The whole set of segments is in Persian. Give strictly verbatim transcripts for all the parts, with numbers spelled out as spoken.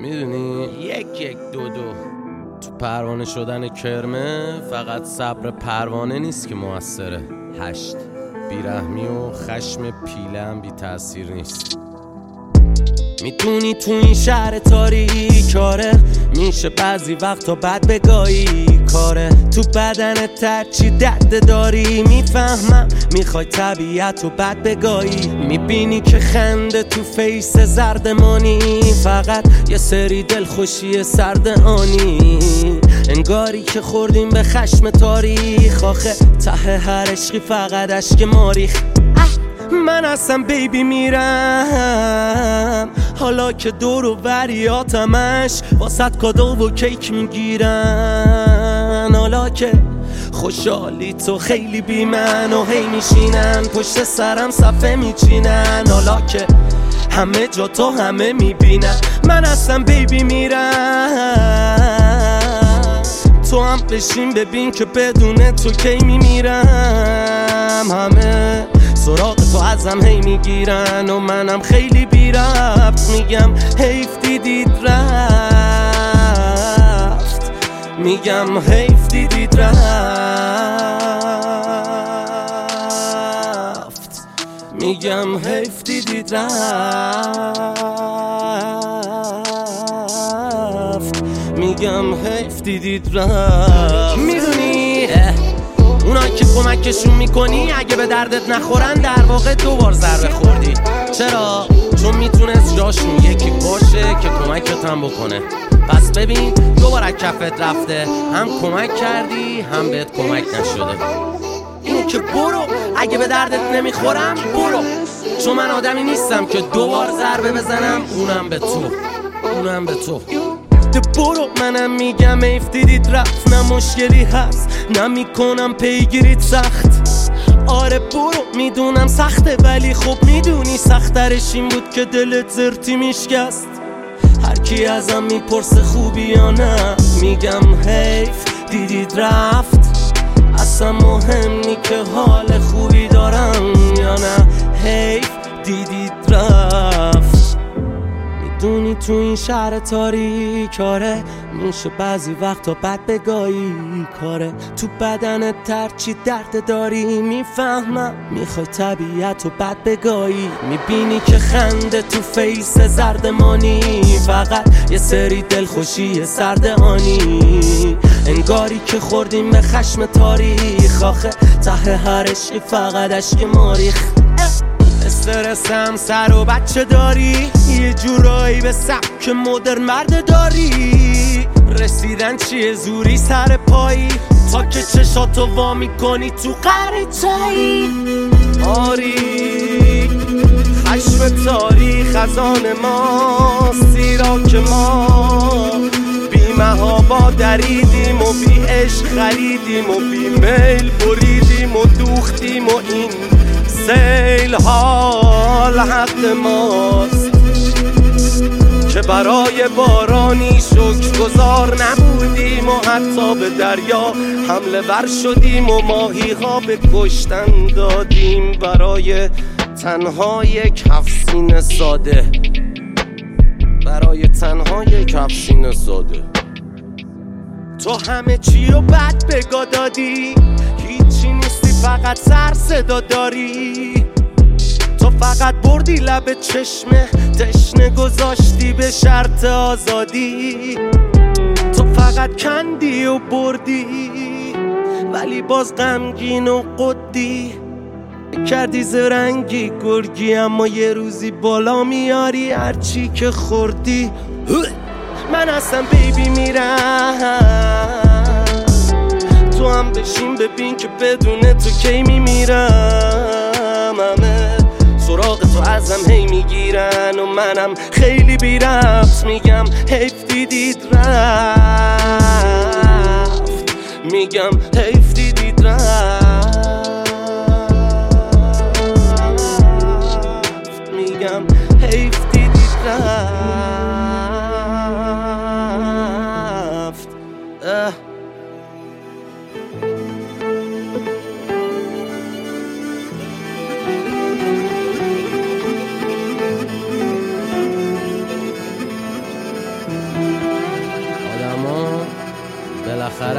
میدونی یک یک دو دو تو پروانه شدن کرمه فقط صبر پروانه نیست که موثره. هشت بیرحمی و خشم پیله هم بی تأثیر نیست. میتونی تو این شهر تاریک کاره میشه بعضی وقتا بد بگاهی کاره تو بدنت هرچی درد داری میفهمم میخوای طبیعت رو بد بگاهی. میبینی که خنده تو فیس زردمانی فقط یه سری دلخوشی سرد آنی. انگاری که خوردیم به خشم تاریخ آخه ته هر عشقی فقط اشک ماریخ. من اصلا بیبی میرم حالا که دور و بریاتمش واسط کادو و کیک میگیرن. حالا که خوشحالی تو خیلی بی من و هی میشینن پشت سرم صفحه میچینن. حالا که همه جا تو همه میبینن من اصلا بیبی میرم. تو هم بشین ببین که بدون تو کی میمیرم. همه سراغ تو ازم هی میگیرن و منم خیلی بی ربط میگم حیف دیدید رفت. میگم حیف دیدید رفت. میگم حیف دیدید رفت. میگم حیف دیدید رفت. میدونی اونا که کمکشون میکنی اگه به دردت نخورن در واقع دو بار ضربه خوردی. چرا؟ چون میتونست جاشون یکی باشه که کمکت هم بکنه. پس ببین دوباره کفت رفته هم کمک کردی هم بهت کمک نشده. اینو که برو اگه به دردت نمیخورم برو. چون من آدمی نیستم که دوبار ضربه بزنم اونم به تو اونم به تو. برو منم میگم ایف دیدید رفت. نه مشکلی هست نمیکنم پیگیریت سخت. آره برو میدونم سخته ولی خب میدونی سخترش این بود که دلت زرتی میشکست. هر کی ازم میپرسه خوبی یا نه میگم حیف دیدید رفت. اصلا مهم نی که حال خوبی دارم یا نه حیف دیدید رفت. میدونی تو این شهر تاریک کاره میشه بعضی وقتا بد بگاهی کاره تو بدنت ترچی درد داری میفهمم میخوای طبیعت رو بد بگاهی. میبینی که خنده تو فیس زردمانی فقط یه سری دلخوشی سرد آنی. انگاری که خوردیم به خشم تاریخ آخه ته هر عشقی فقط اشک ماریخ. استرسم سر و بچه داری یه جورایی به سبک مدرن مرد داری. رسیدن چیه زوری سر پایی تا که چشاتو وا میکنی تو قریچه‌ای. آری خشم تاریخ خزان ما زیرا که ما بی محابا دریدیم و بی عشق خریدیم و بی میل بریدیم و دوختیم و این سیل حال حق ماست که برای بارانی شکرگزار نبودیم و حتی به دریا حمله ور شدیم و ماهی ها به کشتن دادیم برای تنها یک هفسین ساده. برای تنها یک هفسین ساده. تو همه چی رو بد بگا دادی هیچی نیستی فقط سر صدا داری. تو فقط بردی لب چشمه تشنه گذاشتی به شرط آزادی. تو فقط کندی و بردی ولی باز غمگین و قدی کردی زرنگی گرگی اما یه روزی بالا میاری هرچی که خوردی. من اصلا بیبی میرم تو هم بشین ببین که بدون تو کی میمیرم. همه سراغ تو ازم هی میگیرن و منم خیلی بی ربط میگم حیف دیدید رفت. میگم حیف دیدید رفت. میگم حیف دیدید رفت. اه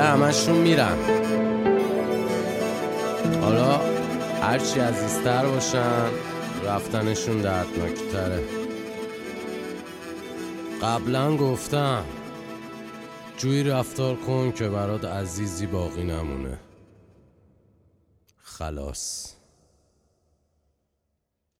همشون میرن. حالا هرچی عزیزتر باشن رفتنشون دردناکتره. قبلا گفتم جوی رفتار کن که برات عزیزی باقی نمونه. خلاص.